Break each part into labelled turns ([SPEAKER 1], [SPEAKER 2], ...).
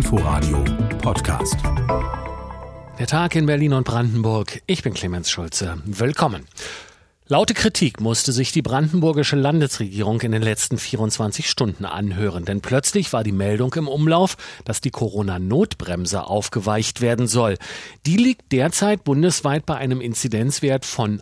[SPEAKER 1] Inforadio Podcast.
[SPEAKER 2] Der Tag in Berlin und Brandenburg. Ich bin Clemens Schulze. Willkommen. Laute Kritik musste sich die brandenburgische Landesregierung in den letzten 24 Stunden anhören, denn plötzlich war die Meldung im Umlauf, dass die Corona-Notbremse aufgeweicht werden soll. Die liegt derzeit bundesweit bei einem Inzidenzwert von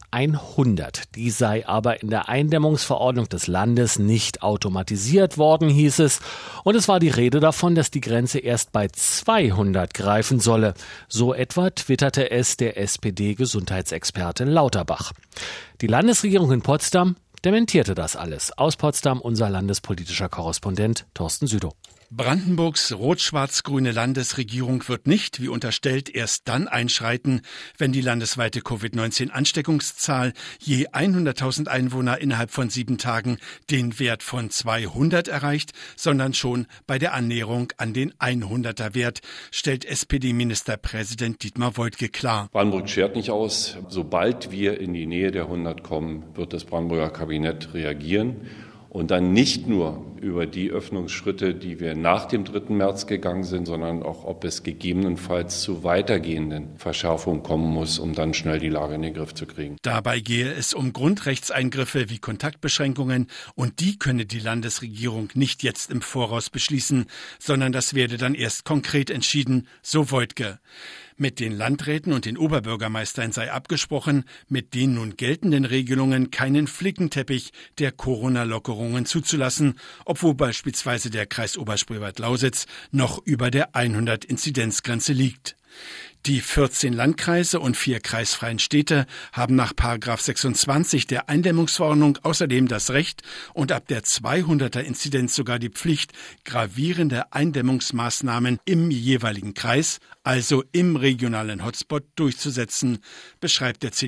[SPEAKER 2] 100. Die sei aber in der Eindämmungsverordnung des Landes nicht automatisiert worden, hieß es. Und es war die Rede davon, dass die Grenze erst bei 200 greifen solle. So etwa twitterte es der SPD-Gesundheitsexperte Lauterbach. Die Landesregierung in Potsdam dementierte das alles. Aus Potsdam unser landespolitischer Korrespondent Thorsten Südow.
[SPEAKER 3] Brandenburgs rot-schwarz-grüne Landesregierung wird nicht, wie unterstellt, erst dann einschreiten, wenn die landesweite Covid-19-Ansteckungszahl je 100.000 Einwohner innerhalb von 7 Tagen den Wert von 200 erreicht, sondern schon bei der Annäherung an den 100er-Wert, stellt SPD-Ministerpräsident Dietmar Woidke klar.
[SPEAKER 4] Brandenburg schert nicht aus. Sobald wir in die Nähe der 100 kommen, wird das Brandenburger Kabinett reagieren. Und dann nicht nur über die Öffnungsschritte, die wir nach dem 3. März gegangen sind, sondern auch, ob es gegebenenfalls zu weitergehenden Verschärfungen kommen muss, um dann schnell die Lage in den Griff zu kriegen.
[SPEAKER 3] Dabei gehe es um Grundrechtseingriffe wie Kontaktbeschränkungen und die könne die Landesregierung nicht jetzt im Voraus beschließen, sondern das werde dann erst konkret entschieden, so Woidke. Mit den Landräten und den Oberbürgermeistern sei abgesprochen, mit den nun geltenden Regelungen keinen Flickenteppich der Corona-Lockerungen zuzulassen, obwohl beispielsweise der Kreis Oberspreewald-Lausitz noch über der 100-Inzidenzgrenze liegt. Die 14 Landkreise und 4 kreisfreien Städte haben nach § 26 der Eindämmungsverordnung außerdem das Recht und ab der 200er-Inzidenz sogar die Pflicht, gravierende Eindämmungsmaßnahmen im jeweiligen Kreis, also im regionalen Hotspot, durchzusetzen, beschreibt der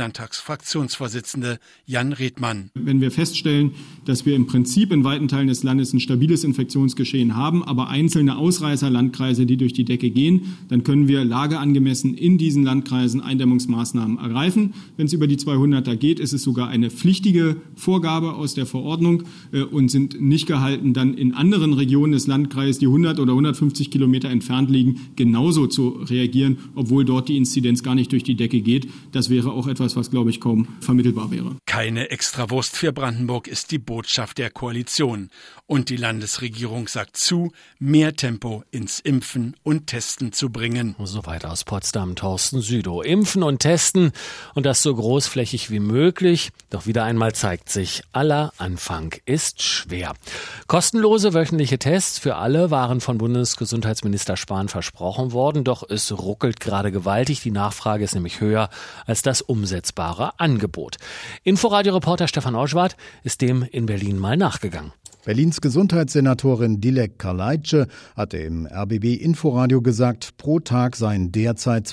[SPEAKER 3] CDU-Landtagsfraktionsvorsitzende Jan Redmann.
[SPEAKER 5] Wenn wir feststellen, dass wir im Prinzip in weiten Teilen des Landes ein stabiles Infektionsgeschehen haben, aber einzelne Ausreißerlandkreise, die durch die Decke gehen, dann können wir lageangemessen in diesen Landkreisen Eindämmungsmaßnahmen ergreifen. Wenn es über die 200er geht, ist es sogar eine pflichtige Vorgabe aus der Verordnung und sind nicht gehalten, dann in anderen Regionen des Landkreises, die 100 oder 150 Kilometer entfernt liegen, genauso zu reagieren, obwohl dort die Inzidenz gar nicht durch die Decke geht. Das wäre auch etwas, was, glaube ich, kaum vermittelbar wäre.
[SPEAKER 3] Keine Extrawurst für Brandenburg ist die Botschaft der Koalition. Und die Landesregierung sagt zu, mehr Tempo ins Impfen und Testen zu bringen.
[SPEAKER 2] Soweit aus Potsdam Thorsten Südow. Impfen und testen und das so großflächig wie möglich. Doch wieder einmal zeigt sich, aller Anfang ist schwer. Kostenlose wöchentliche Tests für alle waren von Bundesgesundheitsminister Spahn versprochen worden. Doch es ruckelt gerade gewaltig. Die Nachfrage ist nämlich höher als das umsetzbare Angebot. Inforadio-Reporter Stefan Oschwart ist dem in Berlin mal nachgegangen.
[SPEAKER 6] Berlins Gesundheitssenatorin Dilek Karlajce hatte im RBB Inforadio gesagt, pro Tag seien derzeit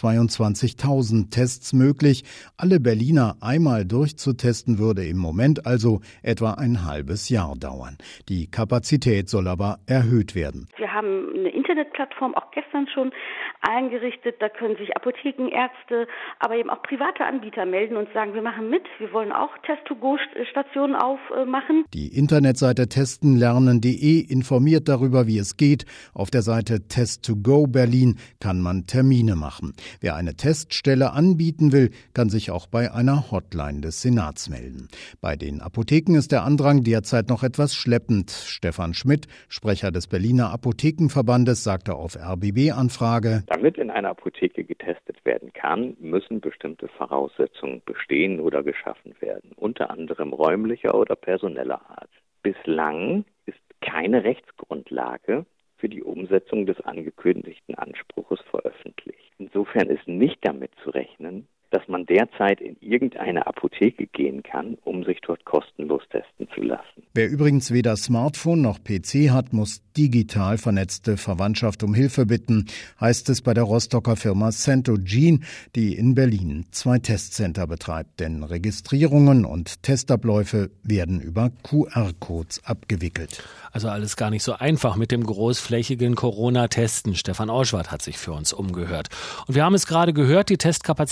[SPEAKER 6] 22.000 Tests möglich. Alle Berliner einmal durchzutesten würde im Moment also etwa ein halbes Jahr dauern. Die Kapazität soll aber erhöht werden.
[SPEAKER 7] Wir haben eine Internetplattform auch gestern schon eingerichtet. Da können sich Apotheken, Ärzte, aber eben auch private Anbieter melden und sagen, wir machen mit. Wir wollen auch Test-to-Go-Stationen aufmachen.
[SPEAKER 6] Die Internetseite testenlernen.de informiert darüber, wie es geht. Auf der Seite Test2Go Berlin kann man Termine machen. Wer eine Teststelle anbieten will, kann sich auch bei einer Hotline des Senats melden. Bei den Apotheken ist der Andrang derzeit noch etwas schleppend. Stefan Schmidt, Sprecher des Berliner Apothekenverbandes, sagte auf RBB-Anfrage:
[SPEAKER 8] Damit in einer Apotheke getestet werden kann, müssen bestimmte Voraussetzungen bestehen oder geschaffen werden, unter anderem räumlicher oder personeller Art. Bislang ist keine Rechtsgrundlage für die Umsetzung des angekündigten Anspruches veröffentlicht. Insofern ist nicht damit zu rechnen, dass man derzeit in irgendeine Apotheke gehen kann, um sich dort kostenlos testen zu lassen.
[SPEAKER 6] Wer übrigens weder Smartphone noch PC hat, muss digital vernetzte Verwandtschaft um Hilfe bitten, heißt es bei der Rostocker Firma Centogene, die in Berlin 2 Testcenter betreibt. Denn Registrierungen und Testabläufe werden über QR-Codes abgewickelt.
[SPEAKER 2] Also alles gar nicht so einfach mit dem großflächigen Corona-Testen. Stefan Oschwart hat sich für uns umgehört. Und wir haben es gerade gehört, die Testkapazitäten sollen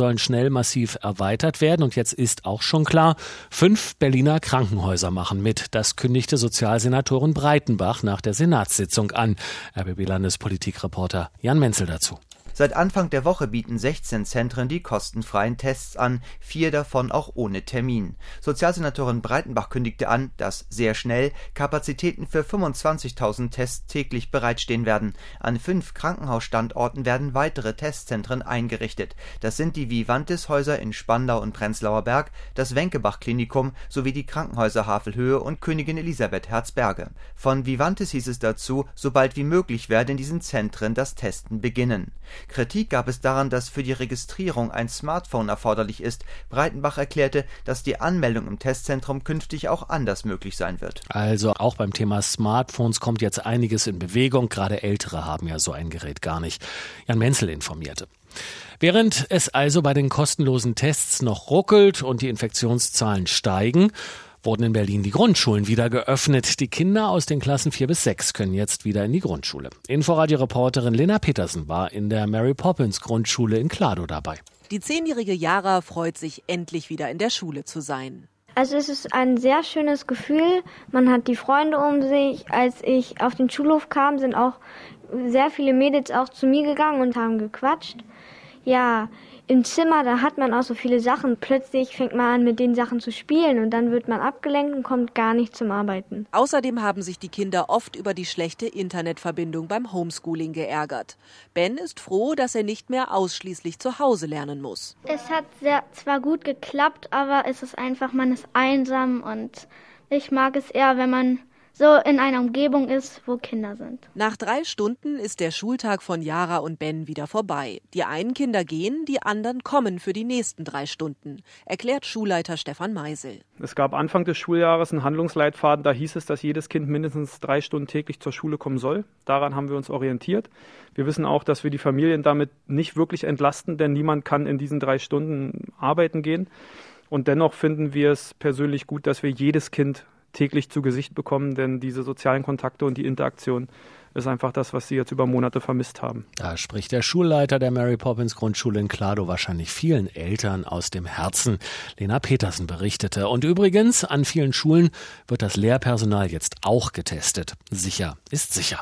[SPEAKER 2] sollen schnell massiv erweitert werden. Und jetzt ist auch schon klar, 5 Berliner Krankenhäuser machen mit. Das kündigte Sozialsenatorin Breitenbach nach der Senatssitzung an. RBB-Landespolitikreporter Jan Menzel dazu.
[SPEAKER 9] Seit Anfang der Woche bieten 16 Zentren die kostenfreien Tests an, 4 davon auch ohne Termin. Sozialsenatorin Breitenbach kündigte an, dass sehr schnell Kapazitäten für 25.000 Tests täglich bereitstehen werden. An 5 Krankenhausstandorten werden weitere Testzentren eingerichtet. Das sind die Vivantis-Häuser in Spandau und Prenzlauer Berg, das Wenkebach-Klinikum sowie die Krankenhäuser Havelhöhe und Königin Elisabeth Herzberge. Von Vivantis hieß es dazu, sobald wie möglich werde in diesen Zentren das Testen beginnen. Kritik gab es daran, dass für die Registrierung ein Smartphone erforderlich ist. Breitenbach erklärte, dass die Anmeldung im Testzentrum künftig auch anders möglich sein wird.
[SPEAKER 2] Also auch beim Thema Smartphones kommt jetzt einiges in Bewegung. Gerade Ältere haben ja so ein Gerät gar nicht. Jan Menzel informierte. Während es also bei den kostenlosen Tests noch ruckelt und die Infektionszahlen steigen, wurden in Berlin die Grundschulen wieder geöffnet. Die Kinder aus den Klassen 4 bis 6 können jetzt wieder in die Grundschule. Inforadio-Reporterin Lena Petersen war in der Mary Poppins Grundschule in Kladow dabei.
[SPEAKER 10] Die 10-jährige Yara freut sich, endlich wieder in der Schule zu sein.
[SPEAKER 11] Also es ist ein sehr schönes Gefühl. Man hat die Freunde um sich. Als ich auf den Schulhof kam, sind auch sehr viele Mädels auch zu mir gegangen und haben gequatscht. Ja, im Zimmer, da hat man auch so viele Sachen. Plötzlich fängt man an, mit den Sachen zu spielen und dann wird man abgelenkt und kommt gar nicht zum Arbeiten.
[SPEAKER 10] Außerdem haben sich die Kinder oft über die schlechte Internetverbindung beim Homeschooling geärgert. Ben ist froh, dass er nicht mehr ausschließlich zu Hause lernen muss.
[SPEAKER 11] Es hat zwar gut geklappt, aber es ist einfach, man ist einsam und ich mag es eher, wenn man so in einer Umgebung ist, wo Kinder sind.
[SPEAKER 10] Nach 3 Stunden ist der Schultag von Yara und Ben wieder vorbei. Die einen Kinder gehen, die anderen kommen für die nächsten 3 Stunden, erklärt Schulleiter Stefan Meisel.
[SPEAKER 12] Es gab Anfang des Schuljahres einen Handlungsleitfaden, da hieß es, dass jedes Kind mindestens 3 Stunden täglich zur Schule kommen soll. Daran haben wir uns orientiert. Wir wissen auch, dass wir die Familien damit nicht wirklich entlasten, denn niemand kann in diesen 3 Stunden arbeiten gehen. Und dennoch finden wir es persönlich gut, dass wir jedes Kind täglich zu Gesicht bekommen, denn diese sozialen Kontakte und die Interaktion ist einfach das, was sie jetzt über Monate vermisst haben.
[SPEAKER 2] Da spricht der Schulleiter der Mary Poppins Grundschule in Kladow wahrscheinlich vielen Eltern aus dem Herzen. Lena Petersen berichtete. Und übrigens, an vielen Schulen wird das Lehrpersonal jetzt auch getestet. Sicher ist sicher.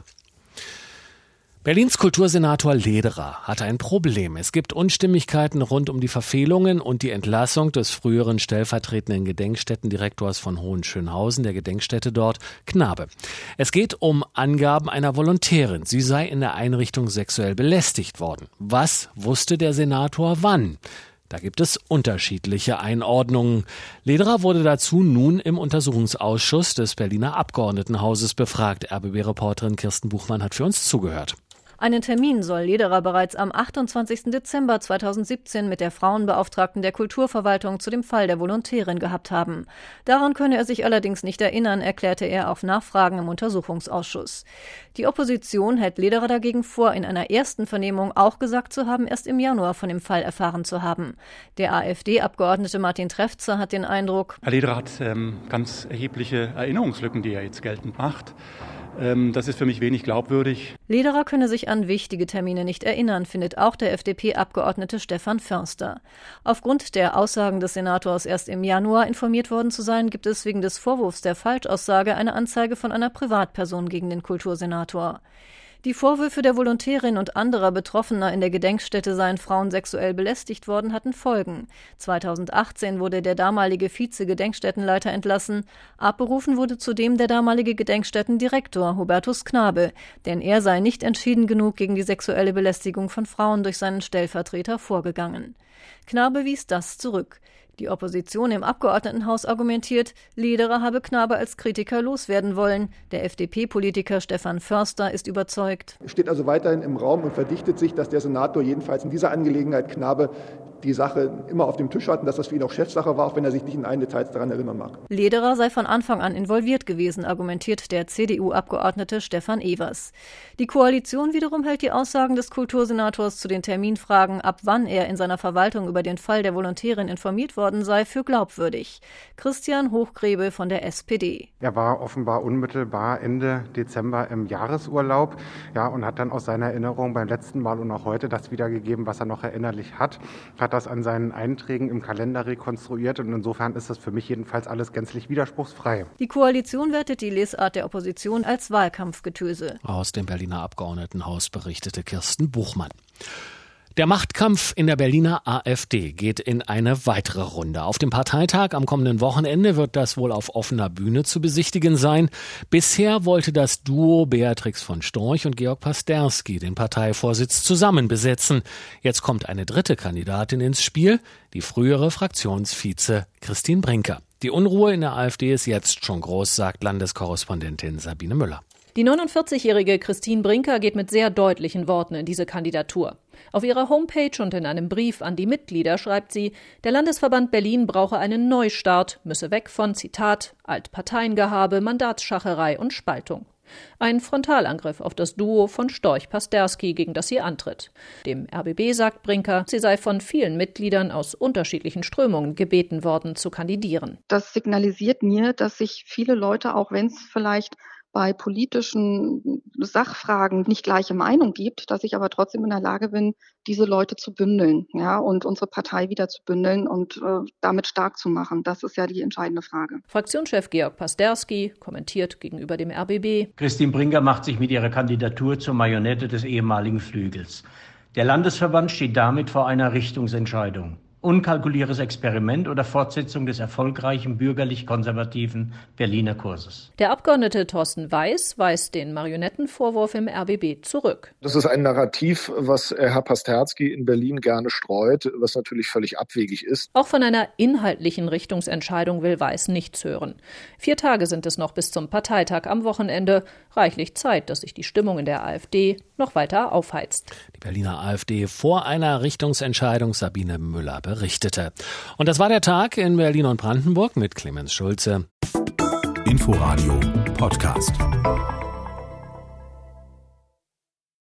[SPEAKER 2] Berlins Kultursenator Lederer hat ein Problem. Es gibt Unstimmigkeiten rund um die Verfehlungen und die Entlassung des früheren stellvertretenden Gedenkstättendirektors von Hohenschönhausen, der Gedenkstätte dort, Knabe. Es geht um Angaben einer Volontärin. Sie sei in der Einrichtung sexuell belästigt worden. Was wusste der Senator wann? Da gibt es unterschiedliche Einordnungen. Lederer wurde dazu nun im Untersuchungsausschuss des Berliner Abgeordnetenhauses befragt. RBB-Reporterin Kirsten Buchmann hat für uns zugehört.
[SPEAKER 13] Einen Termin soll Lederer bereits am 28. Dezember 2017 mit der Frauenbeauftragten der Kulturverwaltung zu dem Fall der Volontärin gehabt haben. Daran könne er sich allerdings nicht erinnern, erklärte er auf Nachfragen im Untersuchungsausschuss. Die Opposition hält Lederer dagegen vor, in einer ersten Vernehmung auch gesagt zu haben, erst im Januar von dem Fall erfahren zu haben. Der AfD-Abgeordnete Martin Trefzer hat den Eindruck,
[SPEAKER 14] Herr Lederer hat ganz erhebliche Erinnerungslücken, die er jetzt geltend macht. Das ist für mich wenig glaubwürdig.
[SPEAKER 13] Lederer könne sich an wichtige Termine nicht erinnern, findet auch der FDP-Abgeordnete Stefan Förster. Aufgrund der Aussagen des Senators erst im Januar informiert worden zu sein, gibt es wegen des Vorwurfs der Falschaussage eine Anzeige von einer Privatperson gegen den Kultursenator. Die Vorwürfe der Volontärin und anderer Betroffener in der Gedenkstätte seien Frauen sexuell belästigt worden, hatten Folgen. 2018 wurde der damalige Vize-Gedenkstättenleiter entlassen. Abberufen wurde zudem der damalige Gedenkstättendirektor Hubertus Knabe, denn er sei nicht entschieden genug gegen die sexuelle Belästigung von Frauen durch seinen Stellvertreter vorgegangen. Knabe wies das zurück. Die Opposition im Abgeordnetenhaus argumentiert, Lederer habe Knabe als Kritiker loswerden wollen. Der FDP-Politiker Stefan Förster ist überzeugt.
[SPEAKER 15] Es steht also weiterhin im Raum und verdichtet sich, dass der Senator jedenfalls in dieser Angelegenheit Knabe die Sache immer auf dem Tisch hat und dass das für ihn auch Chefsache war, auch wenn er sich nicht in allen Details daran erinnern mag.
[SPEAKER 13] Lederer sei von Anfang an involviert gewesen, argumentiert der CDU-Abgeordnete Stefan Evers. Die Koalition wiederum hält die Aussagen des Kultursenators zu den Terminfragen, ab wann er in seiner Verwaltung über den Fall der Volontärin informiert worden sei, für glaubwürdig. Christian Hochgrebe von der SPD.
[SPEAKER 16] Er war offenbar unmittelbar Ende Dezember im Jahresurlaub, und hat dann aus seiner Erinnerung beim letzten Mal und auch heute das wiedergegeben, was er noch erinnerlich hat hat das an seinen Einträgen im Kalender rekonstruiert und insofern ist das für mich jedenfalls alles gänzlich widerspruchsfrei.
[SPEAKER 13] Die Koalition wertet die Lesart der Opposition als Wahlkampfgetöse.
[SPEAKER 2] Aus dem Berliner Abgeordnetenhaus berichtete Kirsten Buchmann. Der Machtkampf in der Berliner AfD geht in eine weitere Runde. Auf dem Parteitag am kommenden Wochenende wird das wohl auf offener Bühne zu besichtigen sein. Bisher wollte das Duo Beatrix von Storch und Georg Pasterski den Parteivorsitz zusammen besetzen. Jetzt kommt eine dritte Kandidatin ins Spiel, die frühere Fraktionsvize Christine Brinker. Die Unruhe in der AfD ist jetzt schon groß, sagt Landeskorrespondentin Sabine Müller.
[SPEAKER 17] Die 49-jährige Christine Brinker geht mit sehr deutlichen Worten in diese Kandidatur. Auf ihrer Homepage und in einem Brief an die Mitglieder schreibt sie, der Landesverband Berlin brauche einen Neustart, müsse weg von, Zitat, Altparteiengehabe, Mandatsschacherei und Spaltung. Ein Frontalangriff auf das Duo von Storch-Pasterski, gegen das sie antritt. Dem RBB sagt Brinker, sie sei von vielen Mitgliedern aus unterschiedlichen Strömungen gebeten worden, zu kandidieren.
[SPEAKER 18] Das signalisiert mir, dass sich viele Leute, auch wenn es vielleicht bei politischen Sachfragen nicht gleiche Meinung gibt, dass ich aber trotzdem in der Lage bin, diese Leute zu bündeln, ja, und unsere Partei wieder zu bündeln und damit stark zu machen. Das ist ja die entscheidende Frage.
[SPEAKER 17] Fraktionschef Georg Pasterski kommentiert gegenüber dem RBB:
[SPEAKER 19] Christine Brinker macht sich mit ihrer Kandidatur zur Marionette des ehemaligen Flügels. Der Landesverband steht damit vor einer Richtungsentscheidung. Unkalkuliertes Experiment oder Fortsetzung des erfolgreichen bürgerlich-konservativen Berliner Kurses.
[SPEAKER 17] Der Abgeordnete Thorsten Weiß weist den Marionettenvorwurf im RBB zurück.
[SPEAKER 20] Das ist ein Narrativ, was Herr Pasterski in Berlin gerne streut, was natürlich völlig abwegig ist.
[SPEAKER 17] Auch von einer inhaltlichen Richtungsentscheidung will Weiß nichts hören. 4 Tage sind es noch bis zum Parteitag am Wochenende. Reichlich Zeit, dass sich die Stimmung in der AfD noch weiter aufheizt.
[SPEAKER 2] Die Berliner AfD vor einer Richtungsentscheidung, Sabine Müller berichtete. Und das war der Tag in Berlin und Brandenburg mit Clemens Schulze.
[SPEAKER 1] Inforadio Podcast.